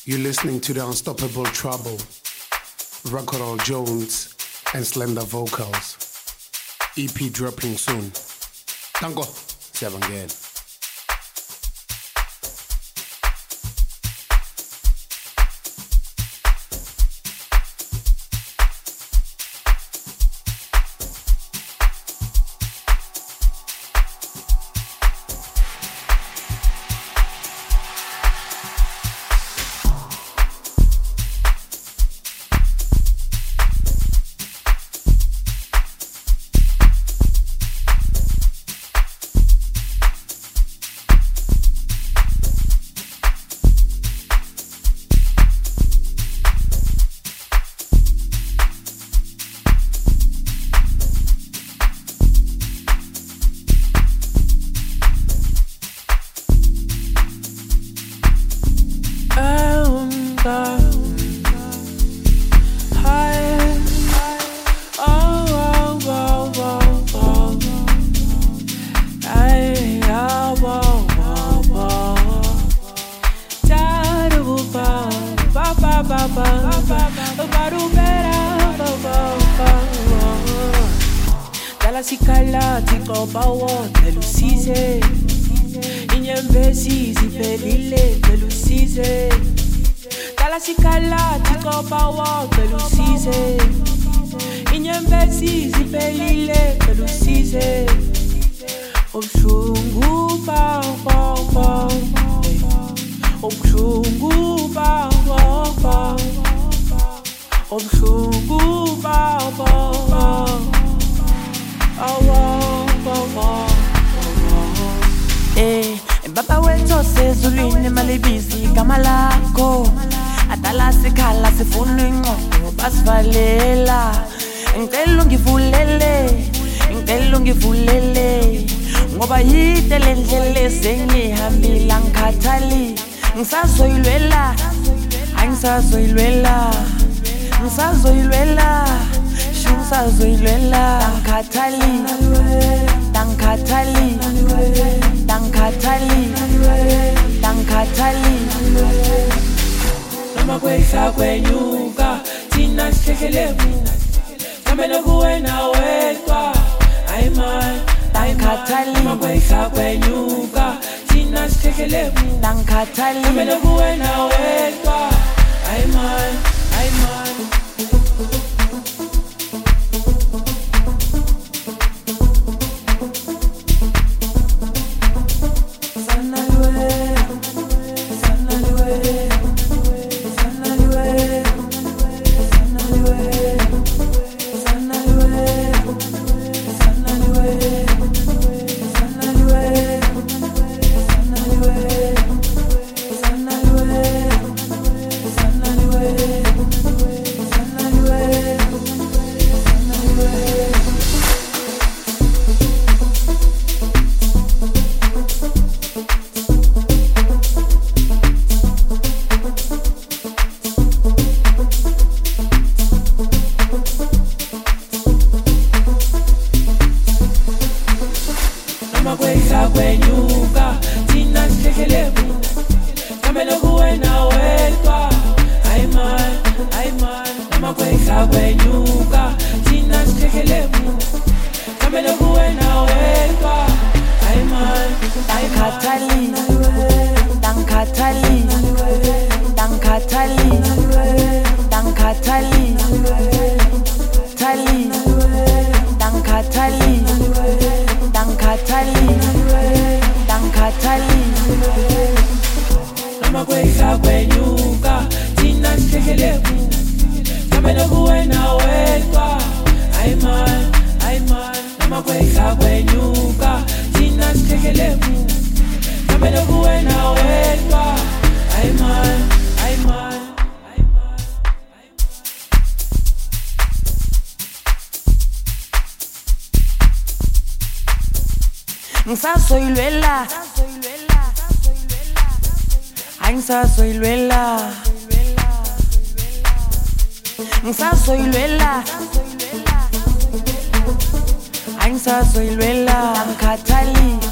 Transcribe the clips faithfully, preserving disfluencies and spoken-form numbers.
You're listening to the Unstoppable Trouble, Rockorol Jones and Slender Vocals. E P dropping soon. Tango, siyabangela.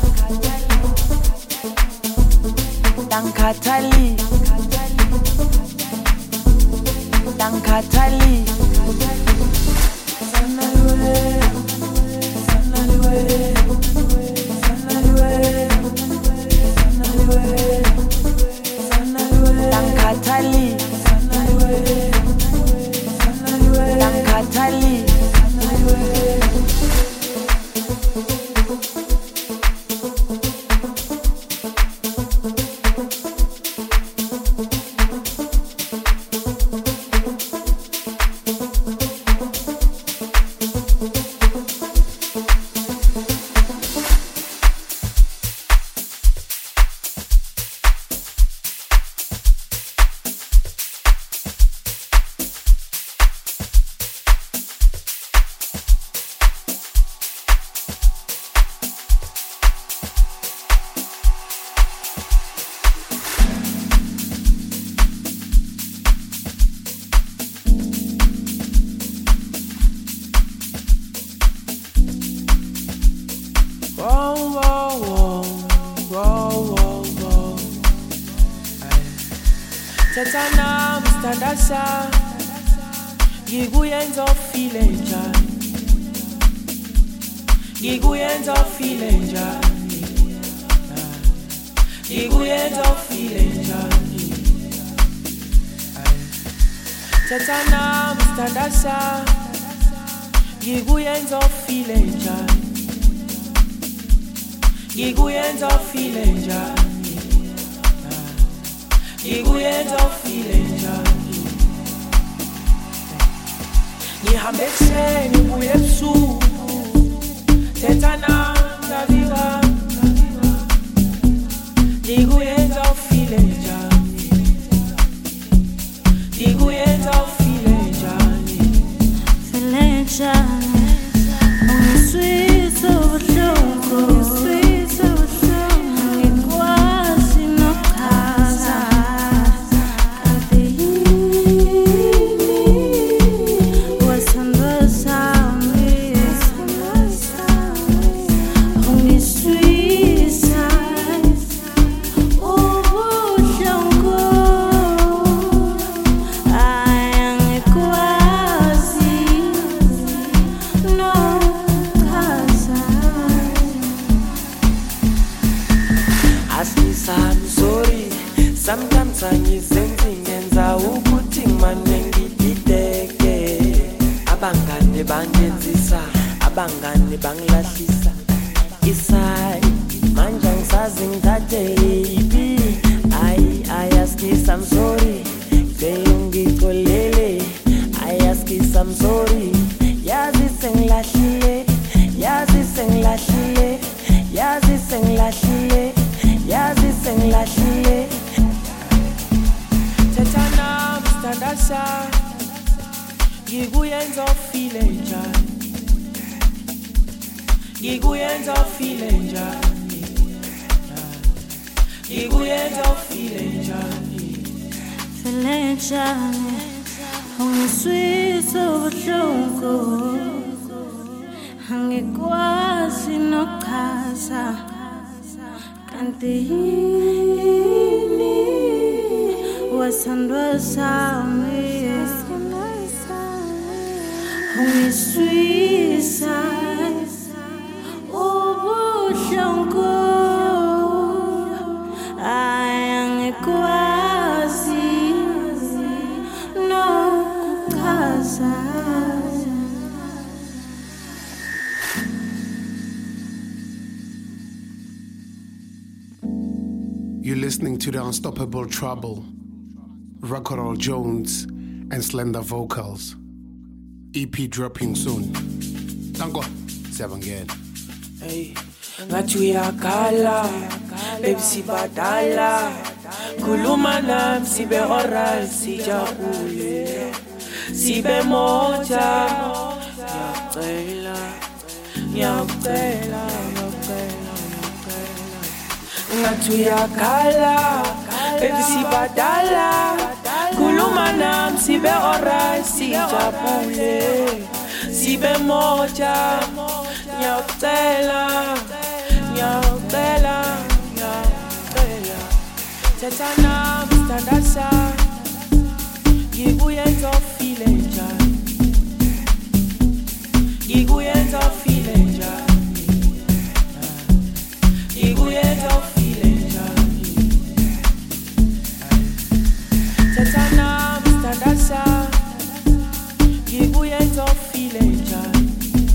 Dankatali Angikhathali Sanaliwe Sanaliwe Sanaliwe Sanaliwe Sanaliwe Angikhathali Sanaliwe Sanaliwe Angikhathali Sanaliwe Tetana mstandasa Ngikuyenza ufile njani Ngikuyenza ufile njani Ngikuyenza ufile njani Tetana mstandasa Ngikuyenza ufile njani Ngikuyenza ufile njani Ngikuyenza ufile njani Ngihambe ekuseni ngibuye ebusuku Thetha nami ngavika Ngikuyenza ufile njani Ngikuyenza ufile njani File njani Ungiswisa ubuhlungu Sometimes angizenzi ngenza ukuthi manje ngidideke abangane bangenzisa abangane bangilahlisa isai manje ngisazi ngithathe ipi ay ayaskis I'm sorry ngiyongixolele ayaskis I'm sorry yazi sengilahlile yazi sengilahlile yazi sengilahlile yazi sengilahlile Tetana mstandasa Ngikuyenza ufile njani Ngikuyenza ufile njani Ngikuyenza ufile njani File njani Ungiswisa ubuhlungu Angikwazi nokuchaza Kanti yini Wasandwa sami Ungiswisa ubuhlungu Angikwazi nokuchaza You're listening to the Unstoppable Trouble, Rockorol Jones and Slender Vocals. E P dropping soon. Tango, siyabangena. Hey, ngathi uyakhala, baby sibadala. Khuluma nami sibe alright, sijabule. Sibe moja, ngiyacela, ngiyacela, ngiyacela. Ngathi uyakhala, baby sibadala. Khuluma nami sibe alright, sijabule. Sibe moja, ngiyacela, ngiyacela, ngiyacela. Tetana mstandasa Ngikuyenza ufile ufile njani, ngikuyenza ufile njani, ngikuyenza ufile njani. Thathana mthandaza, ngikuyenza ufile njani,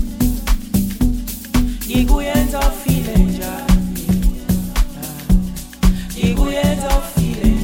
ngikuyenza ufile njani, ngikuyenza ufile njani.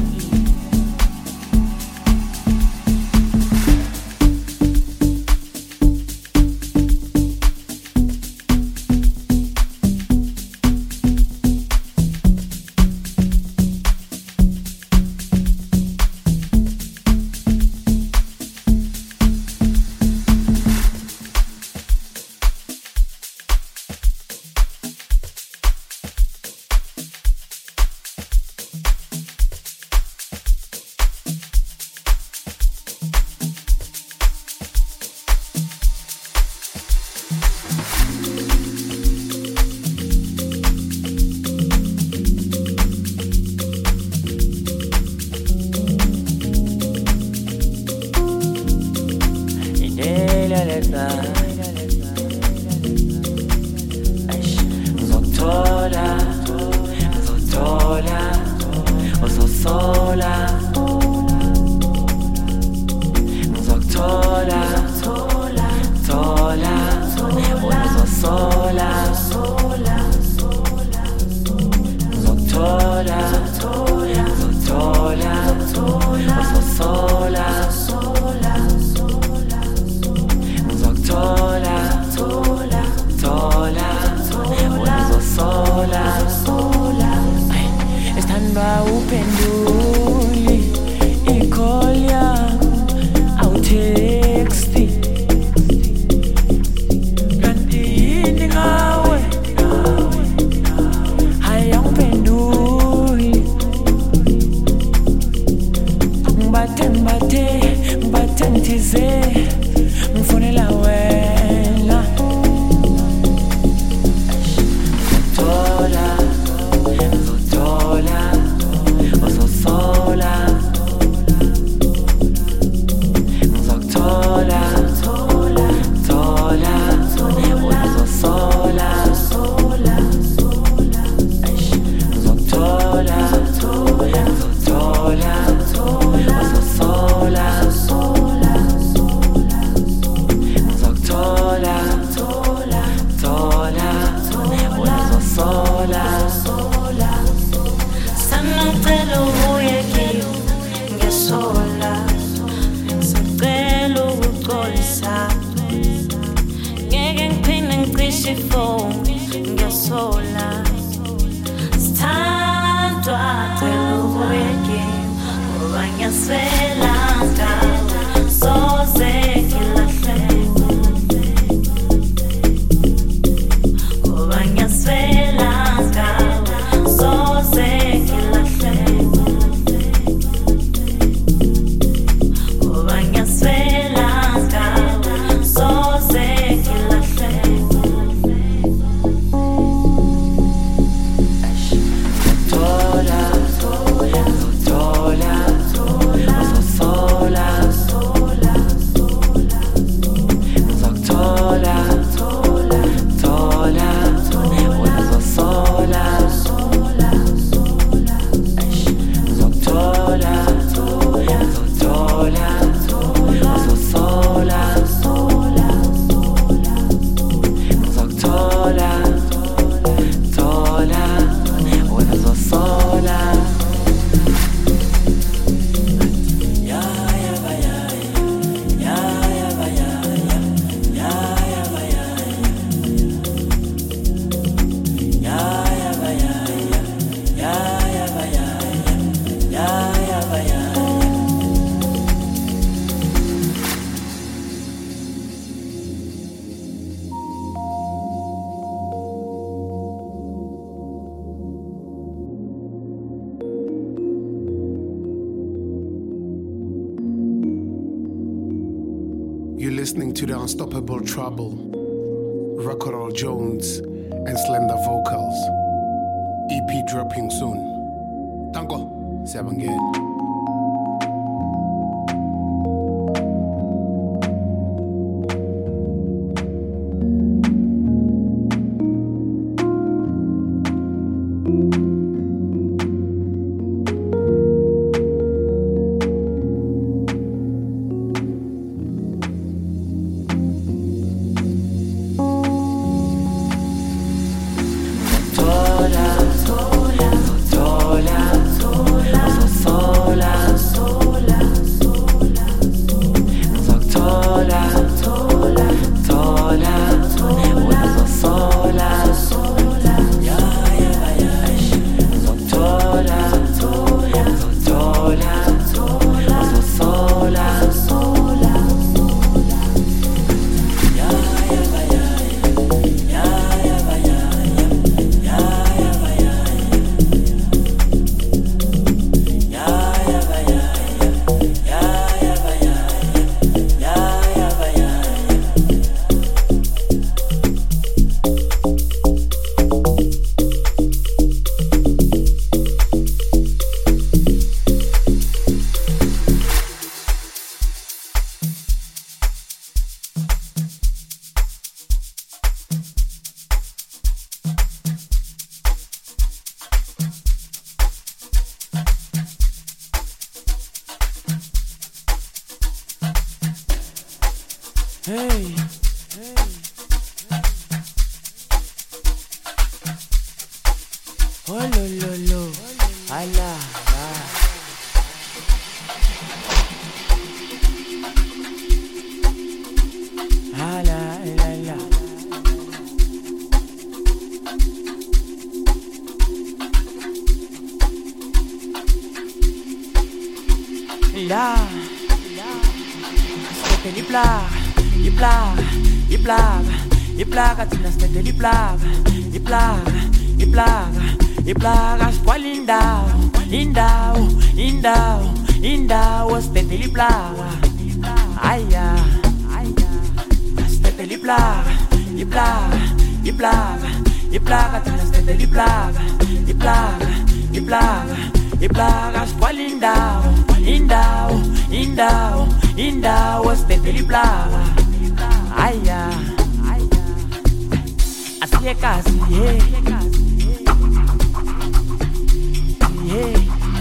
You're listening to the Unstoppable Trouble, Rockorol Jones and Slender Vocals. E P dropping soon. Tango, siyabangela. Hey, hey, oh lo lo lo, ala, ala, ala, ala. La, aspetta di plaga, di plaga, di plaga, di plaga, ti aspetta di plaga, di plaga, di plaga, di plaga, squali indao, indao, indao, indao, aspetta di plaga, aia, aia, aspetta di plaga, di plaga, di plaga, di plaga, ti aspetta di plaga, di plaga, di plaga, di plaga, squali indao, indao, indao, indao, aspetta di plaga, aia, aia, así es casi, yeah, yeah.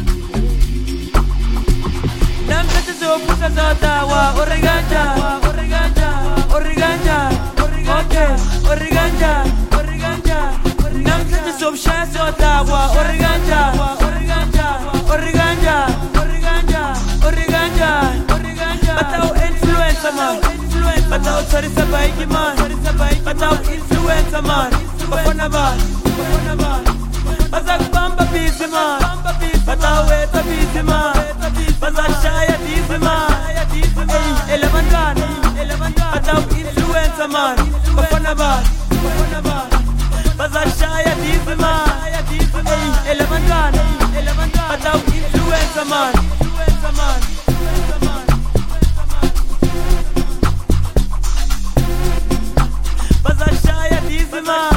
Nam se te sopusa sotawa, origanja, origanja, origanja, okay, origanja, origanja. Nam se te sopsha sotawa, origanja, origanja, origanja, origanja, origanja, origanja. Batao influencer man, batao sarisa baiki man, batao influencer man, bafana man, bafana man. Bazak bamba busy man, batao eta busy man, bazak shaya busy man. Hey, eleven gun, batao influencer man, bafana man, bafana man. Bazak shaya busy man. Hey, eleven gun, batao influencer man, influencer man. Bazak shaya busy man.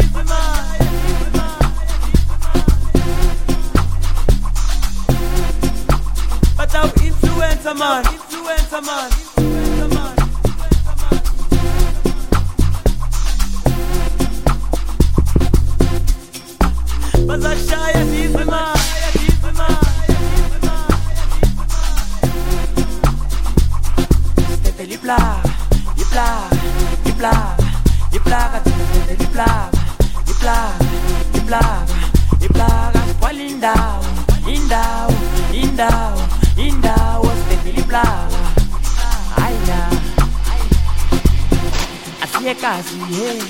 Batao influencer man, influencer man, influencer man. Bazak shaya busy man. Stette li plaga, li plaga, li plaga, li plaga, stette li plaga, li plaga, li plaga, li plaga, squali indao, indao, indao, indao, stette li plaga, aia, así es casi, yeah,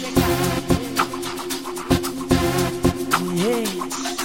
yeah.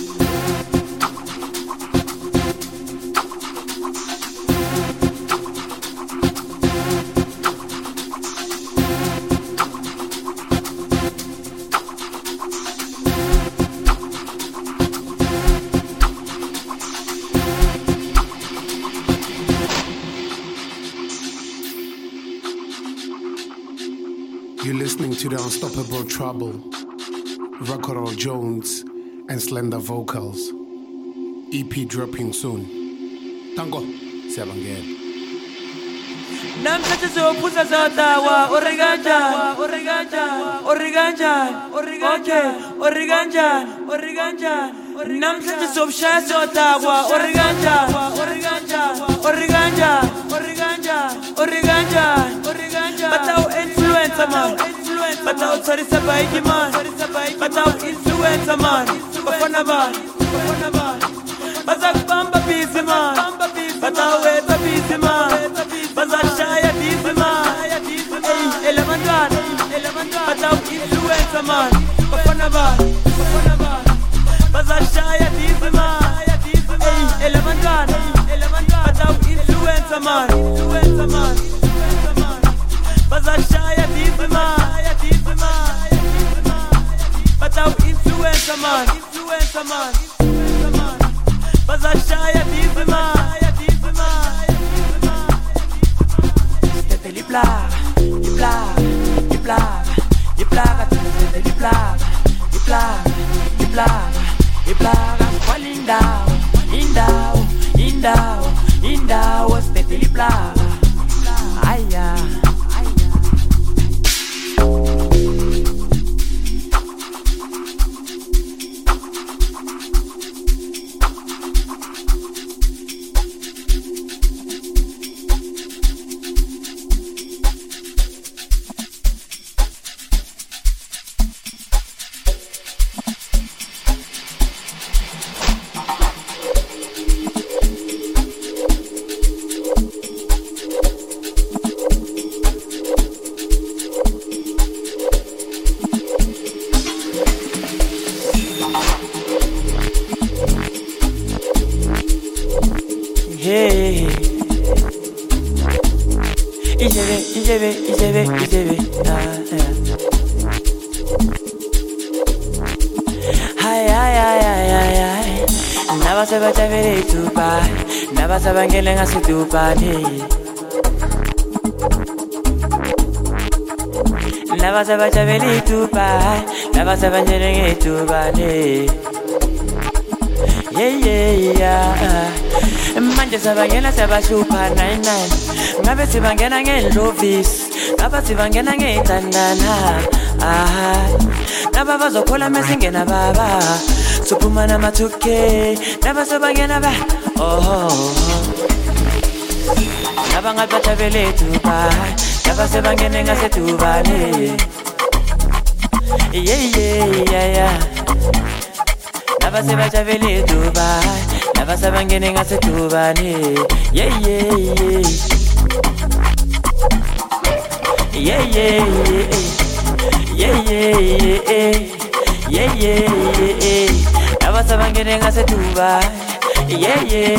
You're listening to the Unstoppable Trouble, Rock'n'Roll Jones and Slender Vocals. E P dropping soon. Tango, Seven again. namhlanje siyophuza zotawa origanja origanja origanja okay origanja origanja namhlanje siyobushaya zotawa origanja origanja origanja origanja origanja origanja batao influencer man batao tsarisa baiki man batao influencer man bafana man bafana man bazakubamba busy man batao weta busy man bazashaya busy man hey elabantwana batao influencer man bafana man bafana man bazashaya busy man hey elabantwana batao influencer man influencer man bazashaya busy man batao influencer man influencer man bazashaya busy man c'était les blagues les blagues les blagues les blagues c'était les blagues les blagues les blagues les blagues falling down in down in down in down c'était les blagues aïe Hey, ijebe, ijebe, ijebe, ijebe. Hi, hi, hi, hi, hi, hi. Naba seba chavere tupa, naba seba ngele ngasi tupa ni. Naba seba chavere tupa, naba seba ngele ngasi tupa ni. Yeah, yeah, yeah. Manje sabangena sabashupa nine nine ngabe sibangena ngelovis ngaba sibangena ngetanana aha naba bazokhola mesingena baba suphuma namathuke naba sabangena ba oh naba ngabathabele tuba naba sebangena ngasetubane yeah yeah yeah yeah naba sebajabele tuba naba sabangene ngasetubane yeah yeah yeah yeah yeah yeah yeah yeah naba sabangene ngasetubane yeah yeah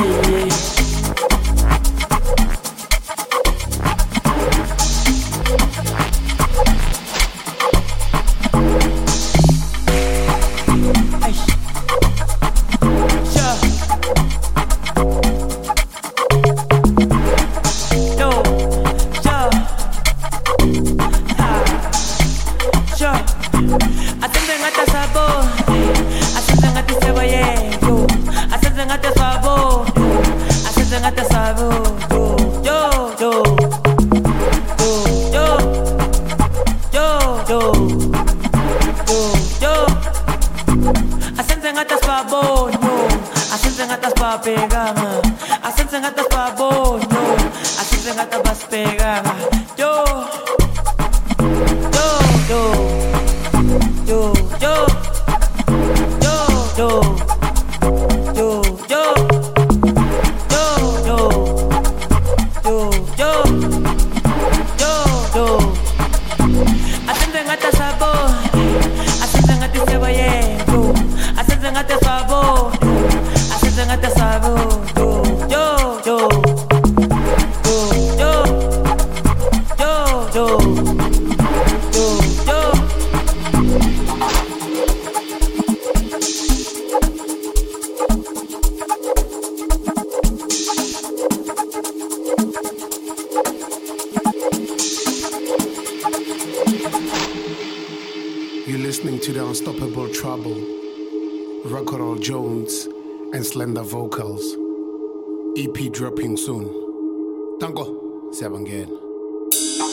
You're listening to the Unstoppable Trouble, Rock'n'Roll Jones and Slender Vocals. E P dropping soon. Tango, Sabangel.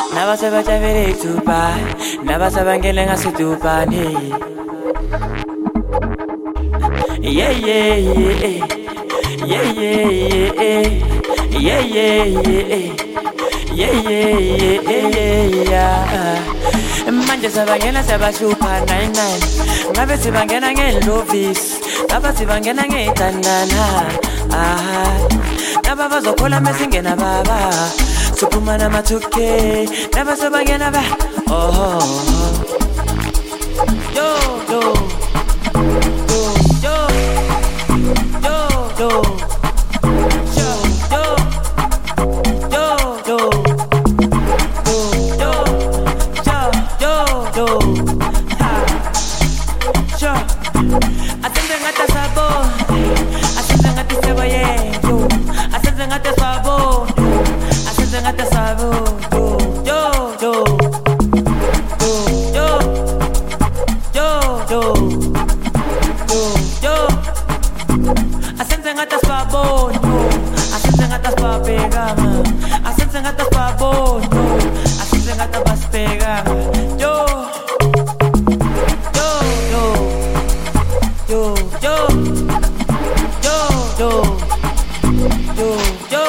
Naba sebajabele tupa, naba sabangele ngasitupani. Yeah yeah yeah, yeah yeah yeah, yeah yeah yeah, yeah yeah yeah. Manje sabangena sabashupa nine nine, ngabe sibangena ngelovis, ngaba sibangena ngetanana. Ah, naba bazokhola mesingena baba. Supumana matuke, never sabagena ba. Oh, yo yo yo yo yo yo yo yo yo yo yo yo ha sure. Asante ngata sabo, asante ngata sabo ye yo, asante ngata sabo. Ngata sabo yo yo yo yo yo yo yo asenze ngata sabo yo asenze ngata spapega asenze ngata sabo yo asenze ngata baspega yo yo yo yo yo yo yo yo yo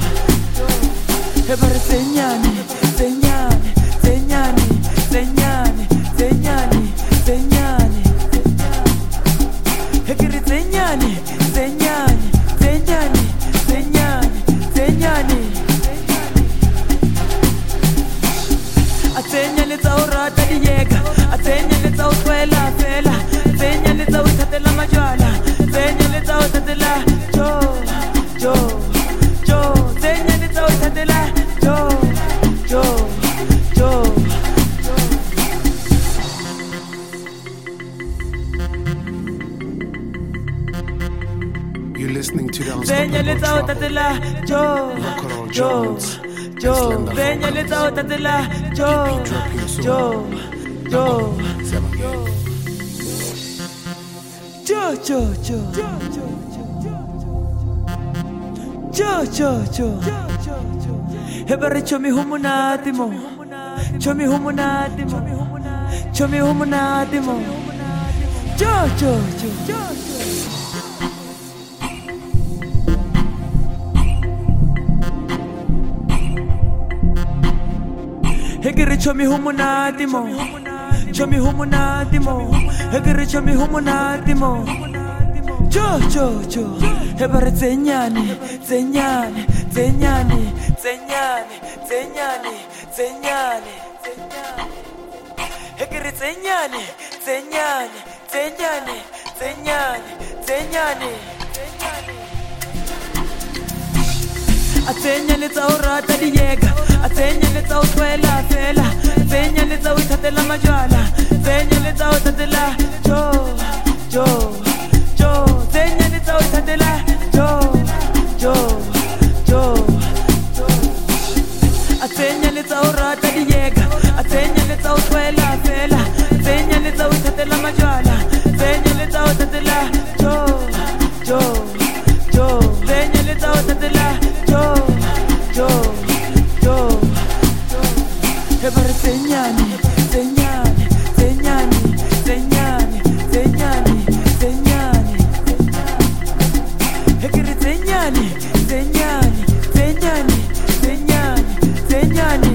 Señani, señani, señani, señani. Atsenya letsa o rata diega, atsenya letsa o swela fela, atsenya letsa o thatela majwala, atsenya letsa o thatela jo jo jo, atsenya letsa o thatela jo jo jo. You're listening to the Atsenya letsa o Unstoppable thatela jo Rock'n'Roll jo Jones. jo, atsenya letsa o thatela jo jo jo jo jo jo jo jo jo. Hebare chomi humunati mo, chomi humunati mo, chomi humunati mo. Jo jo jo jo. Hegere chomi humunati mo, chomi humunati mo, hegere chomi humunati mo. Jo jo jo, hebare tsenyane, tsenyane, tsenyane, tsenyane, tsenyane, tsenyane, tsenyane. Hegere tsenyane, tsenyane, tsenyane, tsenyane, tsenyane, tsenyane. Atsenya letsa o rata diega, atsenya letsa o swela fela, atsenya letsa o thatela majwala, atsenya letsa o thatela jo jo jo, atsenya letsa o thatela jo jo jo jo. Atsenya letsa o rata diega, atsenya letsa o swela fela, atsenya letsa o thatela majwala, atsenya letsa o thatela jo jo jo, atsenya letsa o thatela jo jo jo jo. Hebare tsenyane, tsenyane, tsenyane, tsenyane, tsenyane, tsenyane. Hegere tsenyane, tsenyane, tsenyane, tsenyane, tsenyane.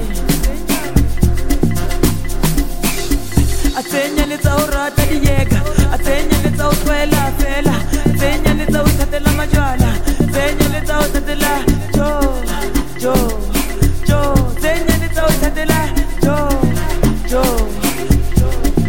Atsenya letsa o rata diega, atsenya letsa o swela fela, atsenya letsa o thatela majwala, atsenya letsa o thatela jo jo jo, atsenya letsa o thatela jo jo jo.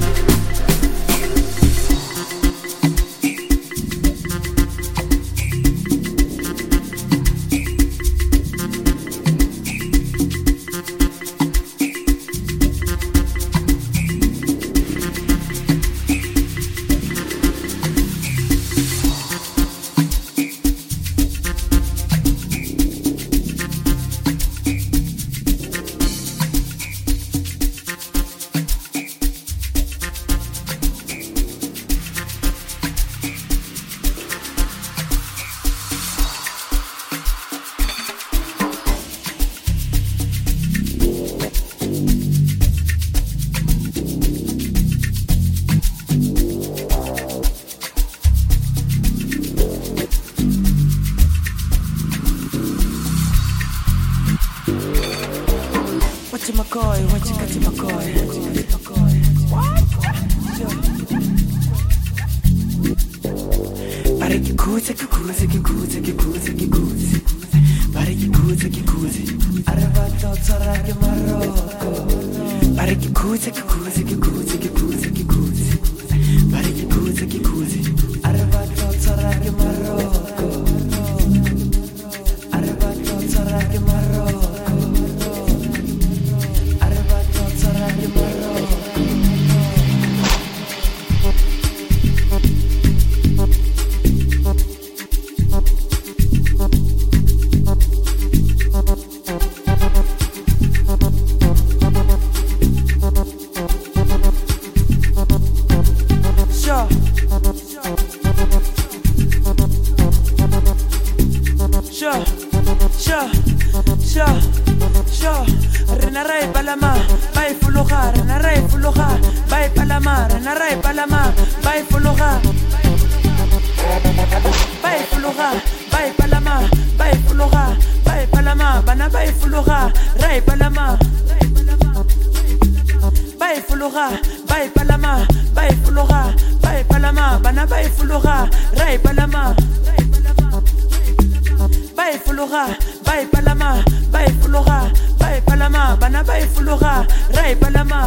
What you McCoy? What you got to McCoy? What? Pare que coisa, que coisa, que coisa, que coisa, que coisa. Pare que coisa, que coisa. Arrebato tsara que Marocco. Pare que coisa, que coisa, que coisa, que coisa, que coisa. Pare que coisa, que coisa. Arrebato tsara que Marocco. Arrebato tsara que Marocco. Bye, fologa ra e palama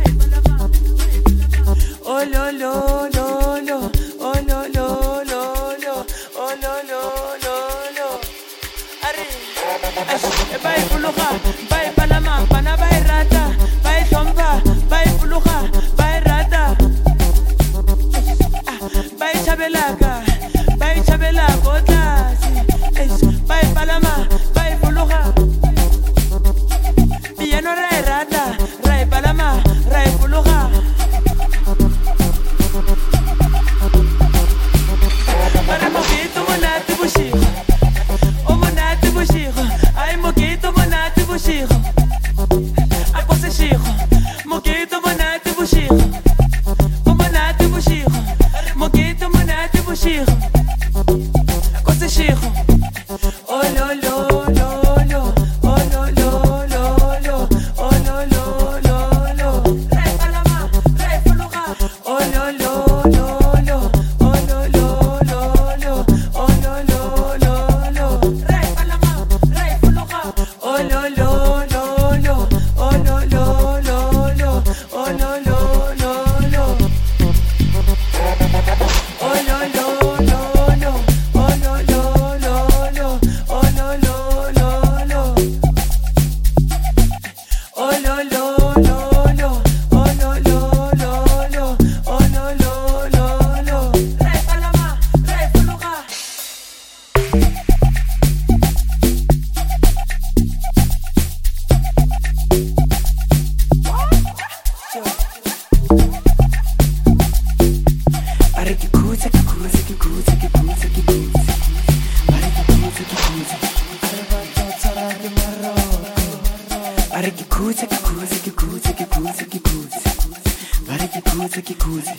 oh lo lo lo lo oh lo lo lo lo oh lo lo lo lo are ba e fologa ba e palama bana ba e rata ba e hlompa ba e fologa ba e rata ba e thabelaka ba e thabela go tlase ba e palama ba e fologa piano ra e rata ra e palama ra e fologa para moquito monate bushiro o monate bushiro ai moquito monate bushiro a cosa shiro moquito monate bushiro o monate bushiro moquito monate bushiro a cosa shiro oh lo lo lo lo oh lo lo lo lo oh lo lo lo lo re palama re fuluga oh lo lo lo lo oh lo lo lo lo oh lo lo lo lo re palama re fuluga oh lo lo lo lo oh lo lo lo lo oh lo lo lo lo oh lo lo lo lo oh lo lo lo lo oh lo lo lo lo oh lo lo lo lo oh lo lo lo lo oh lo lo lo lo re palama re fuluga Pare que cuza, que cuza, que cuza, que cuza, que cuza. Pare que cuza, que cuza. Pare que cuza, que cuza, que cuza, que cuza, que cuza. Pare que cuza, que cuza.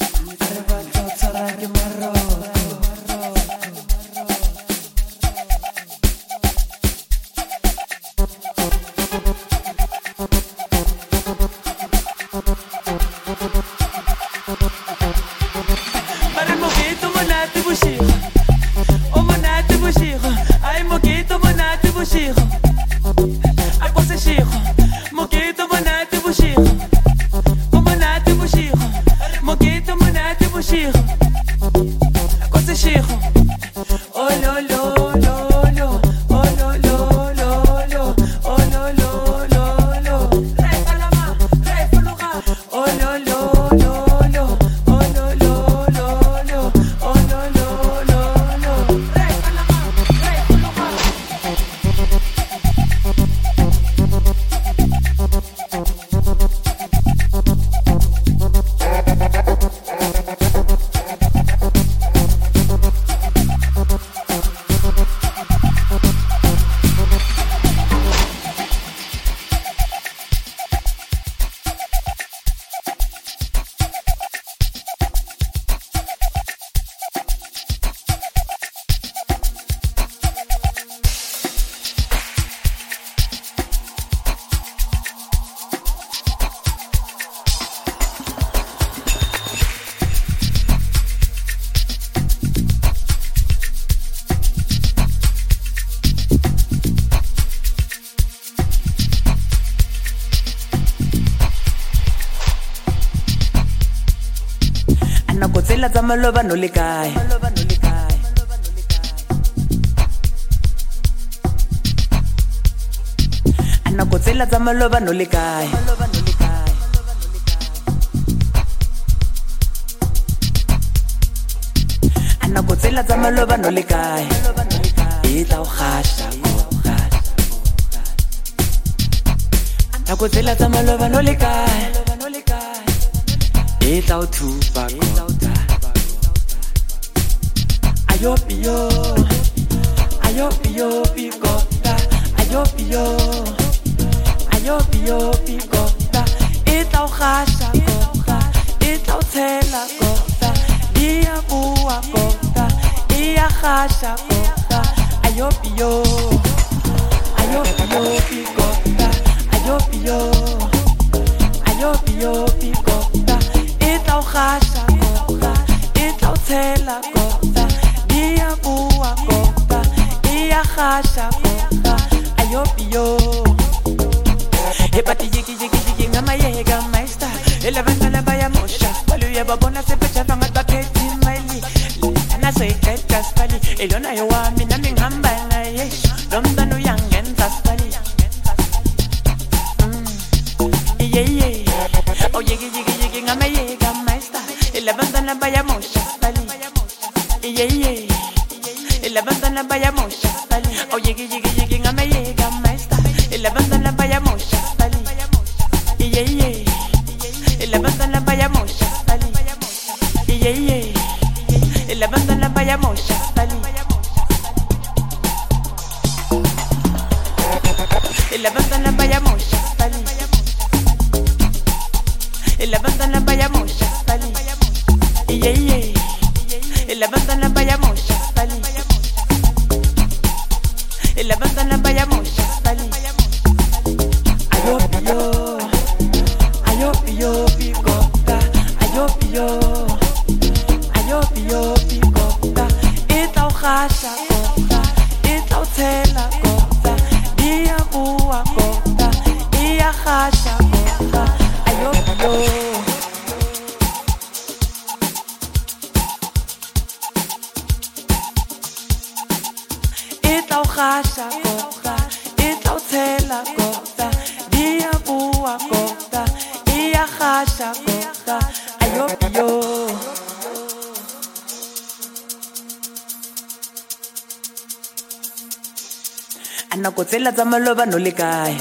Para moquito monate bushiro o monate bushiro ai moquito monate bushiro a cosa shiro moquito monate bushiro o monate bushiro moquito monate bushiro a cosa shiro oh lo lo lo lo oh lo lo lo lo oh lo lo lo lo re palama re fuluga oh lo lo lo lo oh lo lo lo lo oh lo lo lo lo re palama re fuluga nako tsela tsa maloba no le kae nako tsela tsa maloba no le kae nako tsela tsa maloba no le kae e tla o gasha nako tsela tsa maloba no le kae e tla o thupa ayo pio ayo pio picota ayo pio ayo pio picota e tla o gasha kota e tla o tshela kota ia bua kota ia gasha kota ayo pio ayo pio picota ayo pio ayo pio picota e tla o gasha kota e tla o tshela kota ia bua kota ia gasha kota ayo pio e pati yiki yiki elabantwana bayamosha spali uyababona sepejava ngathi bakhetha imali lana soyiqeda spali elona yowami nami ngihamba naye lo mntwana uyangenza spali yeye oyeke yeke yeke ngamayeka master elabantwana bayamosha spali yeye elabantwana bayamosha spali oyeke yeke yeke ngamayeka master elabantwana bayamosha spali yeye elabantwana bayamosha spali yeye elabantwana bayamosha spali elabantwana bayamosha spali elabantwana bayamosha spali yeye elabantwana bayamosha spali elabantwana bayamosha spali ayopio ayopio picota ayopio ayopio picota eta uhasha kota eta uthela kota dia buwa kota ia hasha kota ayopio Hasha kota, ita uthela kota, dia buwa kota, ia hasha kota, ayopio. Anakotsela tsa maloba no le kae.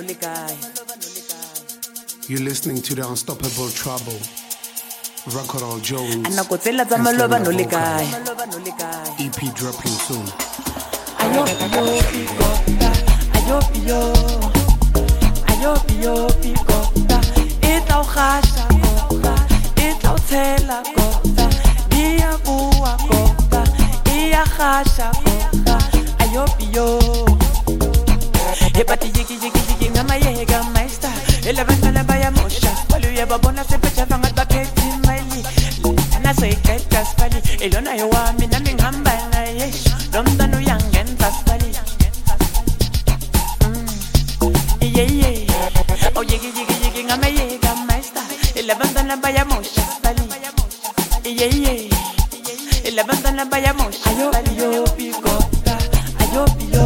You're listening to the Unstoppable Trouble. Rock'n'Roll Jones. Anakotsela tsa maloba no le kae. E P dropping soon. Ayopio picota, ayopio, ayopio picota, ita uhasha kota, ita uthela kota, dia buwa kota, ia hasha kota, ayopio. Hepati yiki yiki yiki ngamayeka master, elabantwana bayamosha, spali uyababona sepejava ngathi bakhetha imali, lana soyiqeda spali, elona yowami nami ngihamba naye, lo mntwana uyangenza spali. Yeye oyeke yeke yeke ngamayeka master, elabantwana bayamosha spali. Yeye elabantwana bayamosha ayopio picota, ayopio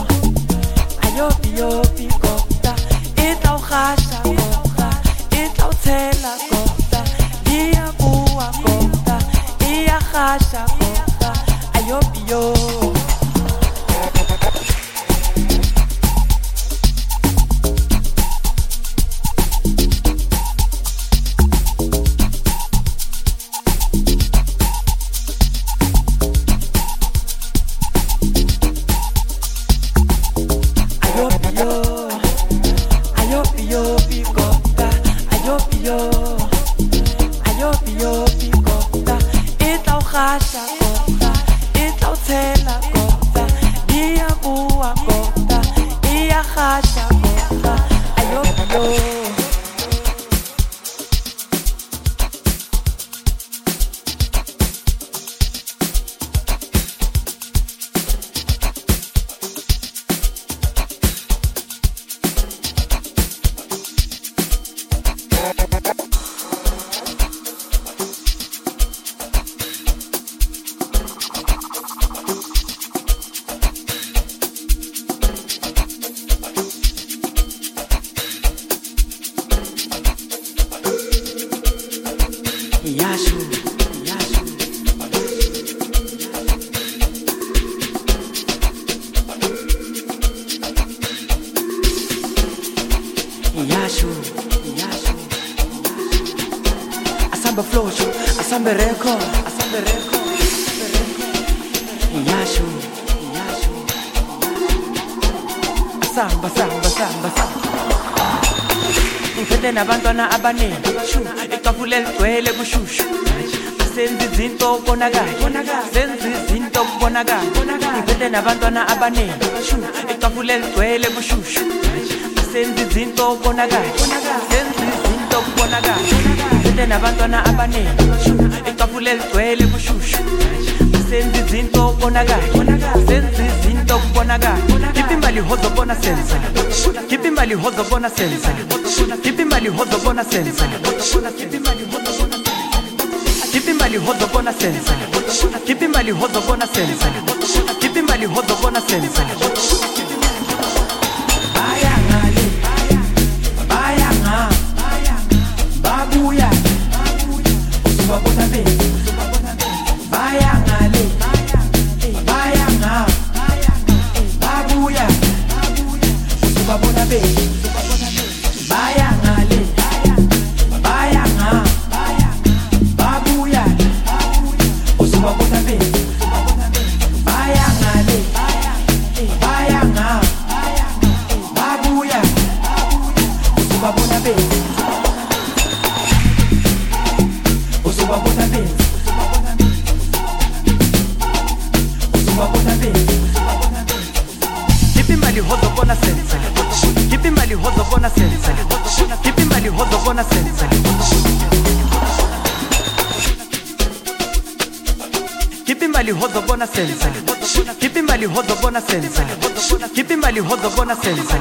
ayopio picota, ita uhasha kota, ita uthela kota, dia buwa kota, ia hasha kota, ayopio. Abantwana abaningi shu itafula eligcwele kushushu asenza izinto kubonakala senza izinto kubonakala ngiphethe nabantwana abaningi shu itafula eligcwele kushushu asenza izinto kubonakala senza izinto kubonakala ngiphethe nabantwana abaningi shu itafula eligcwele kushushu asenza izinto kubonakala senza izinto kubonakala Keep him bali hozo bona sensa Keep him bali hozo bona sensa Keep him bali imali hozo bona sense Keep imali hozo bona Keep imali hozo bona sense Keep imali hozo bona sense Keep imali hozo bona sense Baya ngale Baya nga Babuya Usubabona be Baya ngale Baya nga Babuya Usubabona be Baya ngale Baya nga Babuya Usubabona be Baya ngale Baya nga Babuya Usubabona be Usubabona be Usubabona be Keep imali hozo bona sense Keep imali hozo bona sense Keep imali hozo bona sense Keep imali hozo bona sense Keep imali hozo bona sense Keep imali hozo bona sense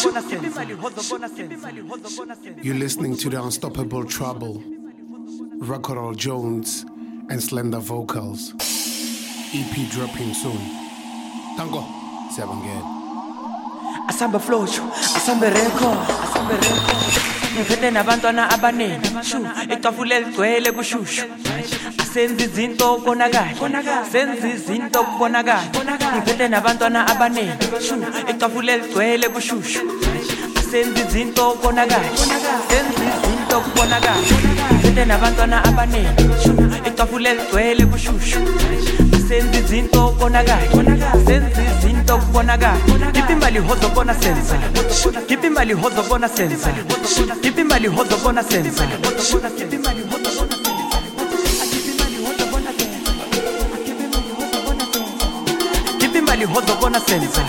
You're listening to the Unstoppable Trouble, Record Jones and Slender Vocals. E P dropping soon. Tango, siyabangela. Asambe flow, asambe record, asambe record. Ngiphethe nabantwana abaningi, itafula ligcwele kushushu. Asenza izinto konakala, senza izinto kubonakala. Ngiphethe nabantwana abaningi, itafula ligcwele kushushu. Asenza izinto konakala, senza izinto kubonakala. Ngiphethe nabantwana abaningi, itafula ligcwele kushushu. Senza izinto konakala, senza izinto kubonakala. Keep imali hozo bona sense Keep imali hozo bona sense Keep imali hozo bona sense Keep imali hozo bona Keep imali hozo bona sense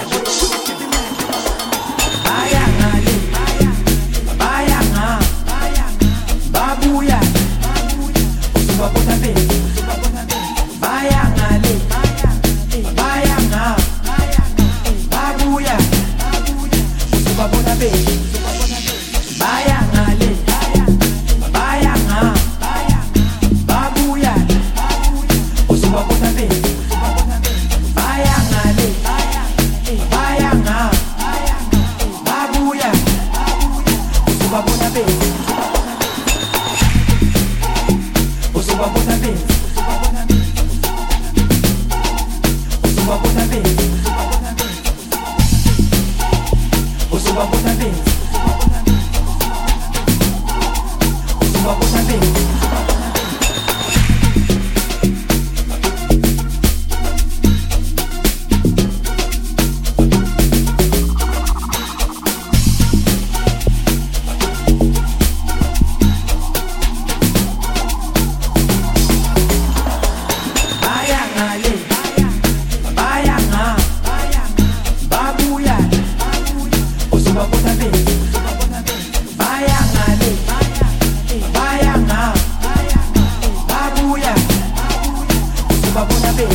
Baya ngale Baya nga Babuya Usubabona be Baya ngale Baya nga Babuya Usubabona be Baya ngale Baya nga Babuya Usubabona be Baya ngale Baya nga Babuya Usubabona be Usubabona be Usubabona be Usubabona be Usubabona be Baya ngale Baya nga Babuya Usubabona be Baya ngale Baya nga Babuya Usubabona be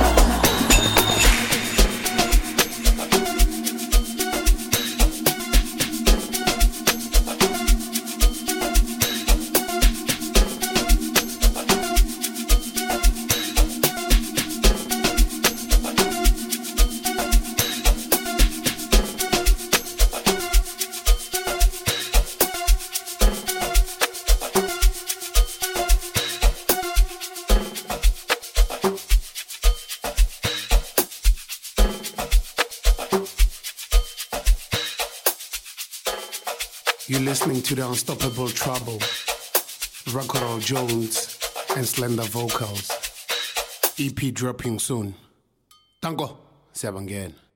You're listening to the Unstoppable Trouble, Record Jones and Slender Vocals. E P dropping soon. Tango, siyabangela.